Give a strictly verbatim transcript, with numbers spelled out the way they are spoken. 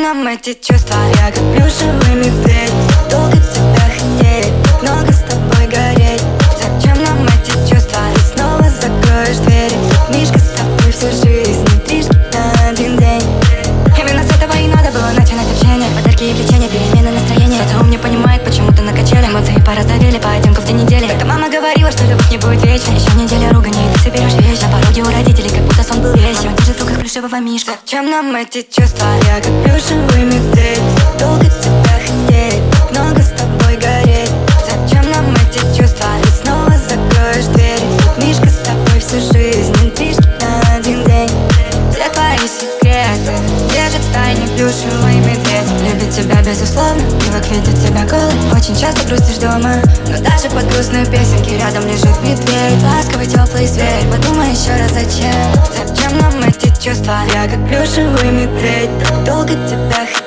нам эти чувства? Я как плюшевый медведь, долго тебя хотеть, много с тобой гореть. Зачем нам эти чувства? И снова закроешь двери. Мишка с тобой всю жизнь, интрижки на один день. Именно с этого и надо было начинать общение. Подарки и влечения, перемены настроения. Социум не понимает, почему ты на качелях. Эмоции порозовели, поодинку в день недели. Как-то мама говорила, что любовь не будет вечной. Еще неделя ругани, и ты соберешь вещи. На пороге у родителей, как будто сон был весь. Сегодня же в руках плюшевого мишка. Зачем нам эти чувства? Я как плюшевый медведь, долго тебя хотеть, много с тобой гореть. Зачем нам эти чувства? И снова закроешь двери. Мишка с тобой всю жизнь, интрижки на один день. Все твои секреты держит в тайне плюшевый медведь. Любит тебя безусловно, привык видеть тебя голой. Очень часто грустишь дома, но даже под грустные песенки рядом лежит медведь. Ласковый, теплый зверь, подумай еще раз зачем. Зачем нам эти чувства? Я как плюшевый медведь, так долго тебя хотел.